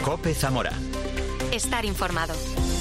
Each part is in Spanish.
COPE Zamora. Estar informado.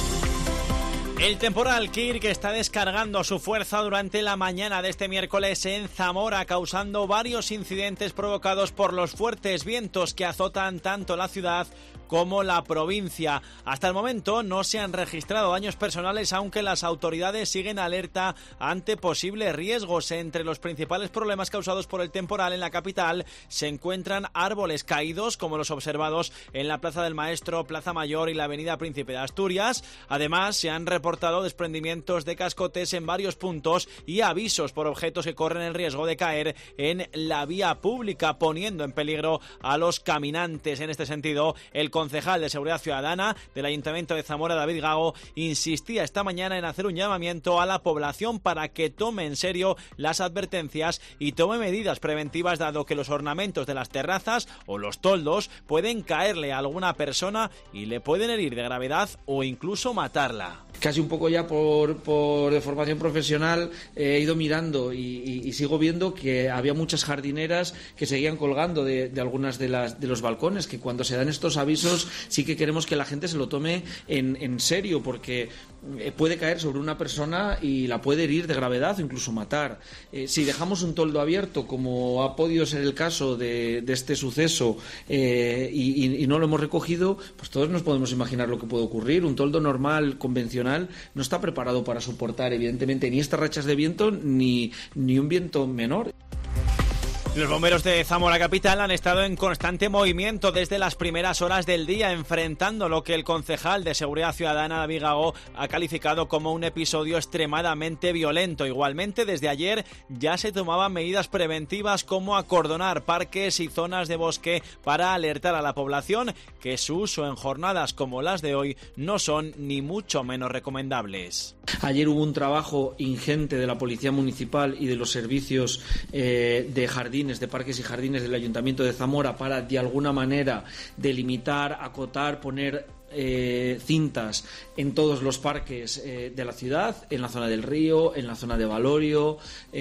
El temporal Kirk está descargando su fuerza durante la mañana de este miércoles en Zamora, causando varios incidentes provocados por los fuertes vientos que azotan tanto la ciudad como la provincia. Hasta el momento no se han registrado daños personales, aunque las autoridades siguen alerta ante posibles riesgos. Entre los principales problemas causados por el temporal en la capital se encuentran árboles caídos, como los observados en la Plaza del Maestro, Plaza Mayor y la Avenida Príncipe de Asturias. Además, se han reportado desprendimientos de cascotes en varios puntos y avisos por objetos que corren el riesgo de caer en la vía pública, poniendo en peligro a los caminantes. En este sentido, el concejal de Seguridad Ciudadana del Ayuntamiento de Zamora, David Gago, insistía esta mañana en hacer un llamamiento a la población para que tome en serio las advertencias y tome medidas preventivas, dado que los ornamentos de las terrazas o los toldos pueden caerle a alguna persona y le pueden herir de gravedad o incluso matarla. Casi un poco ya por formación profesional he ido mirando y sigo viendo que había muchas jardineras que seguían colgando de algunas de los balcones, que cuando se dan estos avisos sí que queremos que la gente se lo tome en serio, porque puede caer sobre una persona y la puede herir de gravedad o incluso matar. Si dejamos un toldo abierto, como ha podido ser el caso de este suceso, y no lo hemos recogido, pues todos nos podemos imaginar lo que puede ocurrir. Un toldo normal, convencional, no está preparado para soportar, evidentemente, ni estas rachas de viento ni un viento menor. Los bomberos de Zamora Capital han estado en constante movimiento desde las primeras horas del día, enfrentando lo que el concejal de Seguridad Ciudadana, David Gago, ha calificado como un episodio extremadamente violento. Igualmente, desde ayer ya se tomaban medidas preventivas como acordonar parques y zonas de bosque para alertar a la población que su uso en jornadas como las de hoy no son ni mucho menos recomendables. Ayer hubo un trabajo ingente de la Policía Municipal y de los servicios de jardines, de parques y jardines del Ayuntamiento de Zamora, para de alguna manera delimitar, acotar, poner cintas en todos los parques de la ciudad, en la zona del río, en la zona de Valorio,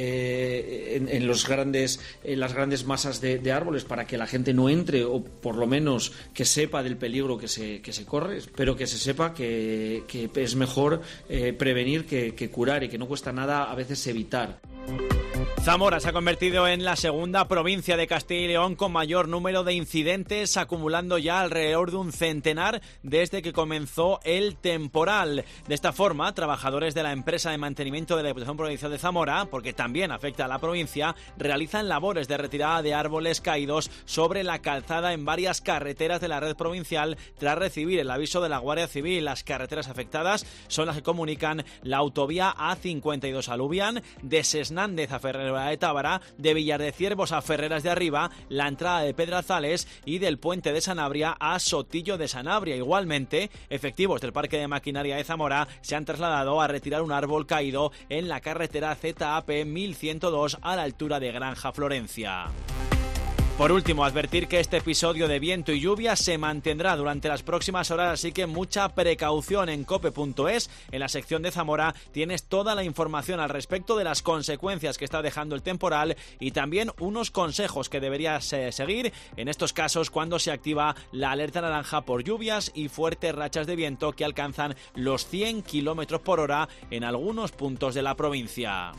en las grandes masas de árboles, para que la gente no entre, o por lo menos que sepa del peligro que se corre, pero que se sepa que es mejor prevenir que curar, y que no cuesta nada a veces evitar. Zamora se ha convertido en la segunda provincia de Castilla y León con mayor número de incidentes, acumulando ya alrededor de un centenar desde que comenzó el temporal. De esta forma, trabajadores de la empresa de mantenimiento de la Diputación Provincial de Zamora, porque también afecta a la provincia, realizan labores de retirada de árboles caídos sobre la calzada en varias carreteras de la red provincial tras recibir el aviso de la Guardia Civil. Las carreteras afectadas son las que comunican la autovía A52 a Lubián, de Sesnández a Ferrera de Tábara, de Villar de Ciervos a Ferreras de Arriba, la entrada de Pedrazales y del Puente de Sanabria a Sotillo de Sanabria. Igualmente, efectivos del Parque de Maquinaria de Zamora se han trasladado a retirar un árbol caído en la carretera ZAP 1102 a la altura de Granja Florencia. Por último, advertir que este episodio de viento y lluvia se mantendrá durante las próximas horas, así que mucha precaución. En cope.es, en la sección de Zamora, tienes toda la información al respecto de las consecuencias que está dejando el temporal y también unos consejos que deberías seguir en estos casos cuando se activa la alerta naranja por lluvias y fuertes rachas de viento que alcanzan los 100 km por hora en algunos puntos de la provincia.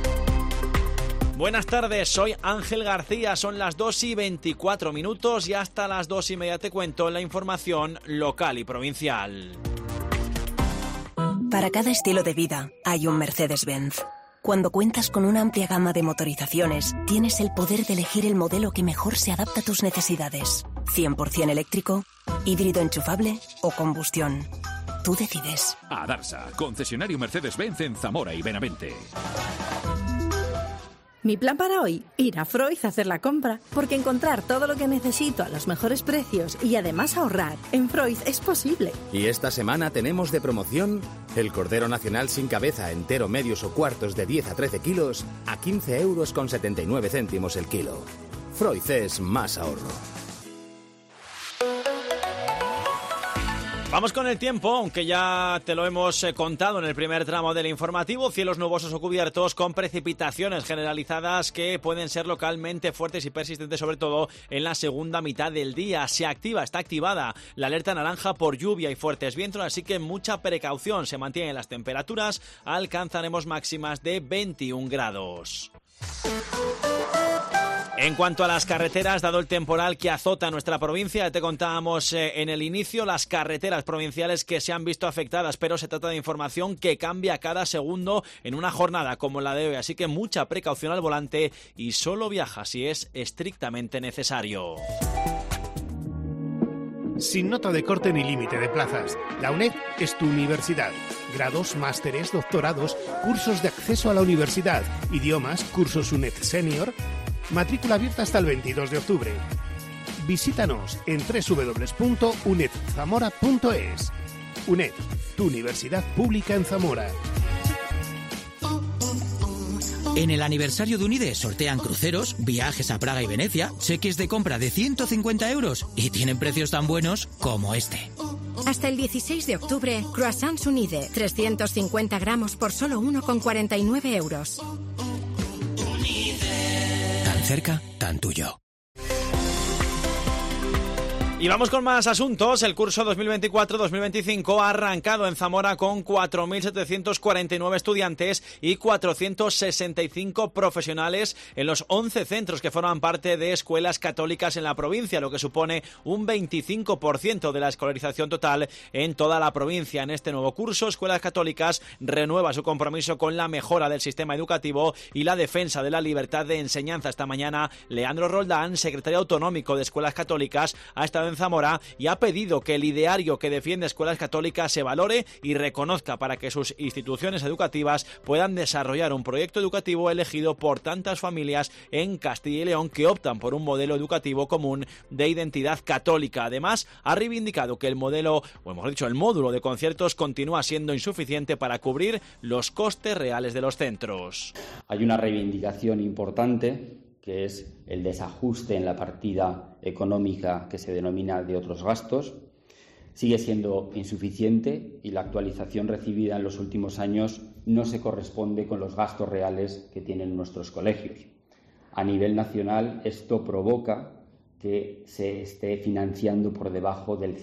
Buenas tardes, soy Ángel García, son las 2:24 y hasta las 2:30 te cuento la información local y provincial. Para cada estilo de vida hay un Mercedes-Benz. Cuando cuentas con una amplia gama de motorizaciones, tienes el poder de elegir el modelo que mejor se adapta a tus necesidades. 100% eléctrico, híbrido enchufable o combustión. Tú decides. Adarsa, concesionario Mercedes-Benz en Zamora y Benavente. Mi plan para hoy, ir a Freud a hacer la compra, porque encontrar todo lo que necesito a los mejores precios y además ahorrar en Freud es posible. Y esta semana tenemos de promoción el cordero nacional sin cabeza, entero, medios o cuartos de 10 a 13 kilos a 15,79 € el kilo. Freud es más ahorro. Vamos con el tiempo, aunque ya te lo hemos contado en el primer tramo del informativo. Cielos nubosos o cubiertos con precipitaciones generalizadas que pueden ser localmente fuertes y persistentes, sobre todo en la segunda mitad del día. Está activada la alerta naranja por lluvia y fuertes vientos, así que mucha precaución. Se mantienen las temperaturas, alcanzaremos máximas de 21 grados. En cuanto a las carreteras, dado el temporal que azota nuestra provincia, te contábamos en el inicio las carreteras provinciales que se han visto afectadas, pero se trata de información que cambia cada segundo en una jornada como la de hoy, así que mucha precaución al volante y solo viaja si es estrictamente necesario. Sin nota de corte ni límite de plazas, la UNED es tu universidad. Grados, másteres, doctorados, cursos de acceso a la universidad, idiomas, cursos UNED Senior. Matrícula abierta hasta el 22 de octubre. Visítanos en www.unedzamora.es. UNED, tu universidad pública en Zamora. En el aniversario de Unide sortean cruceros, viajes a Praga y Venecia, cheques de compra de 150 euros y tienen precios tan buenos como este. Hasta el 16 de octubre, Croissants Unide, 350 gramos por solo 1,49 euros. Tan cerca, tan tuyo. Y vamos con más asuntos. El curso 2024-2025 ha arrancado en Zamora con 4.749 estudiantes y 465 profesionales en los 11 centros que forman parte de escuelas católicas en la provincia, lo que supone un 25% de la escolarización total en toda la provincia. En este nuevo curso, Escuelas Católicas renueva su compromiso con la mejora del sistema educativo y la defensa de la libertad de enseñanza. Esta mañana, Leandro Roldán, secretario autonómico de Escuelas Católicas, ha estado en Zamora y ha pedido que el ideario que defiende Escuelas Católicas se valore y reconozca para que sus instituciones educativas puedan desarrollar un proyecto educativo elegido por tantas familias en Castilla y León que optan por un modelo educativo común de identidad católica. Además, ha reivindicado que el módulo de conciertos continúa siendo insuficiente para cubrir los costes reales de los centros. Hay una reivindicación importante, que es el desajuste en la partida económica que se denomina de otros gastos. Sigue siendo insuficiente y la actualización recibida en los últimos años no se corresponde con los gastos reales que tienen nuestros colegios. A nivel nacional, esto provoca que se esté financiando por debajo del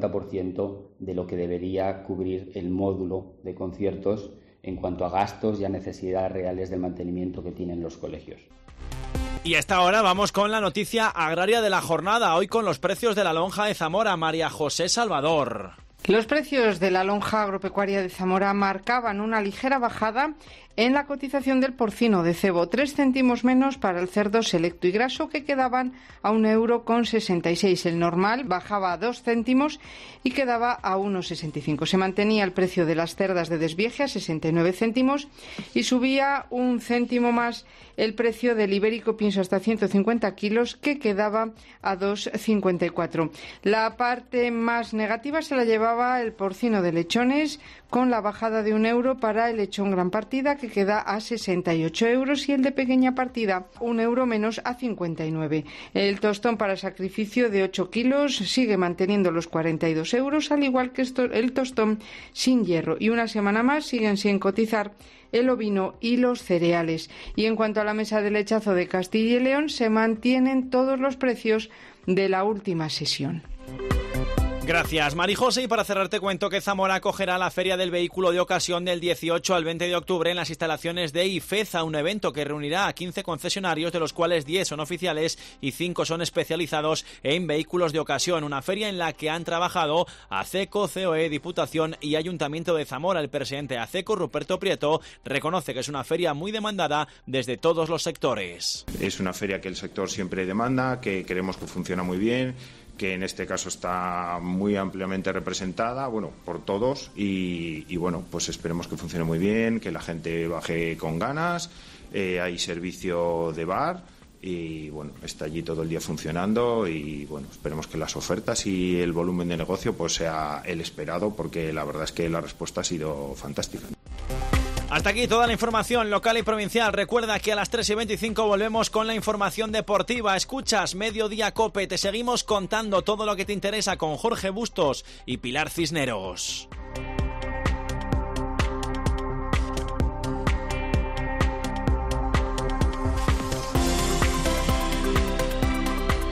50% de lo que debería cubrir el módulo de conciertos en cuanto a gastos y a necesidades reales de mantenimiento que tienen los colegios. Y a esta hora vamos con la noticia agraria de la jornada, hoy con los precios de la lonja de Zamora. María José Salvador. Los precios de la lonja agropecuaria de Zamora marcaban una ligera bajada en la cotización del porcino de cebo, 3 céntimos menos para el cerdo selecto y graso, que quedaban a 1,66 €. El normal bajaba a 2 céntimos y quedaba a 1,65. Se mantenía el precio de las cerdas de desvieje a 69 céntimos y subía 1 céntimo más el precio del ibérico pienso hasta 150 kilos, que quedaba a 2,54. La parte más negativa se la llevaba el porcino de lechones, con la bajada de 1 euro para el lechón gran partida, que queda a 68 euros, y el de pequeña partida 1 euro menos, a 59. El tostón para sacrificio de 8 kilos sigue manteniendo los 42 euros, al igual que el tostón sin hierro, y una semana más siguen sin cotizar el ovino y los cereales. Y en cuanto a la mesa de lechazo de Castilla y León, se mantienen todos los precios de la última sesión. Gracias, Marijose. Y para cerrar te cuento que Zamora acogerá la Feria del Vehículo de Ocasión del 18 al 20 de octubre en las instalaciones de IFEZA, un evento que reunirá a 15 concesionarios, de los cuales 10 son oficiales y 5 son especializados en vehículos de ocasión. Una feria en la que han trabajado ACECO, COE, Diputación y Ayuntamiento de Zamora. El presidente de ACECO, Ruperto Prieto, reconoce que es una feria muy demandada desde todos los sectores. Es una feria que el sector siempre demanda, que creemos que funciona muy bien, que en este caso está muy ampliamente representada, por todos, y pues esperemos que funcione muy bien, que la gente baje con ganas. Hay servicio de bar y está allí todo el día funcionando, y esperemos que las ofertas y el volumen de negocio pues sea el esperado, porque la verdad es que la respuesta ha sido fantástica. Hasta aquí toda la información local y provincial. Recuerda que a las 3:25 volvemos con la información deportiva. Escuchas Mediodía COPE. Te seguimos contando todo lo que te interesa con Jorge Bustos y Pilar Cisneros.